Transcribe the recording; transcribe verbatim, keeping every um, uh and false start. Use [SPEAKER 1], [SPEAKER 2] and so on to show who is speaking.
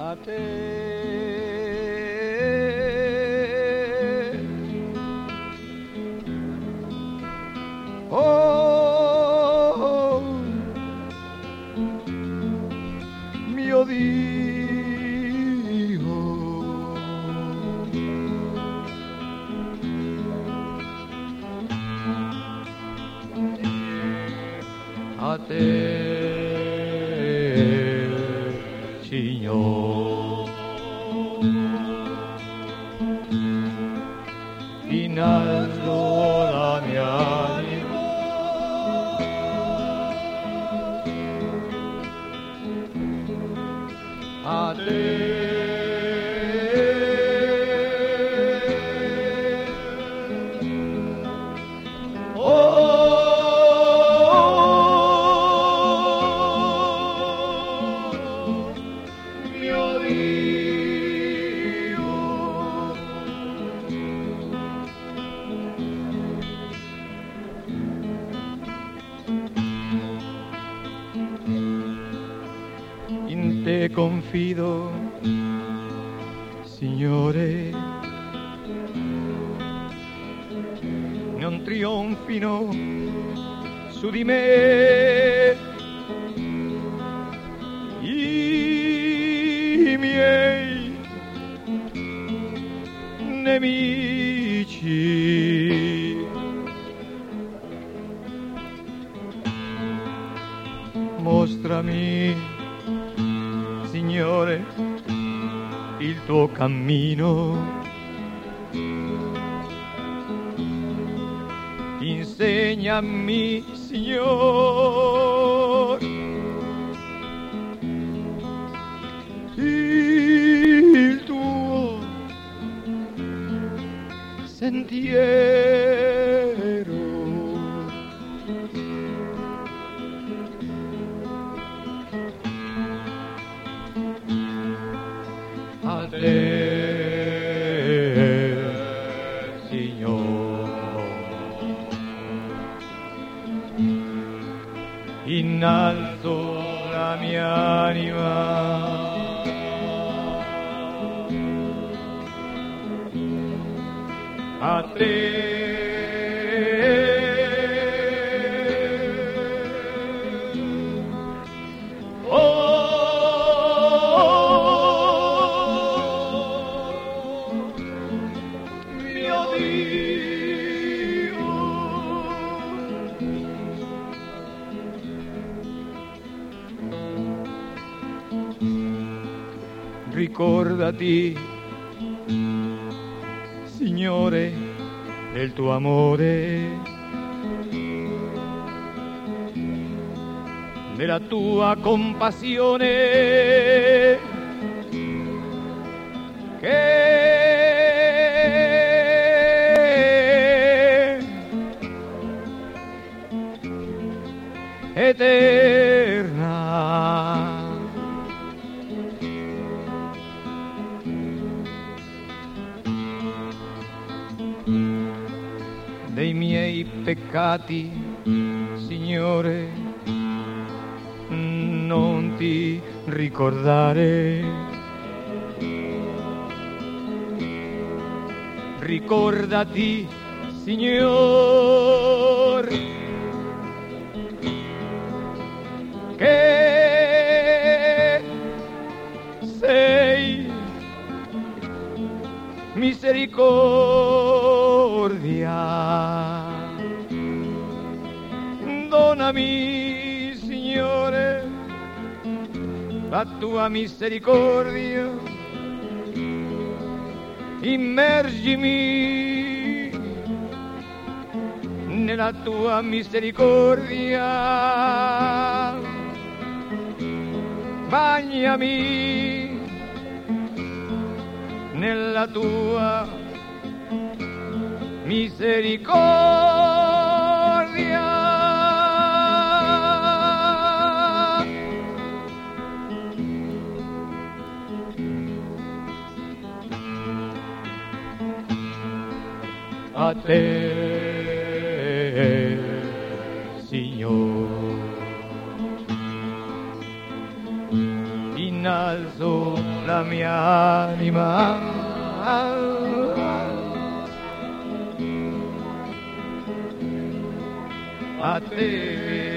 [SPEAKER 1] a te. Oh, mio Dio, a te, Signore, innalzo la mia anima, a te. In te confido, Signore, non trionfino su di me i miei nemici. Mostrami, Signore, il tuo cammino, insegnami, Signore, il tuo sentiero. A te, Signore, innalzo la mia anima, a te. Ricordati, Signore, del tuo amore, della tua compassione, che è eterna. Dei miei peccati, Signore, non ti ricordare. Ricordati, Signore, che sei misericordia. Donami, Signore, la tua misericordia, immergimi nella tua misericordia, bagnami nella tua misericordia. A te, Signore, innalzo la mia anima. A te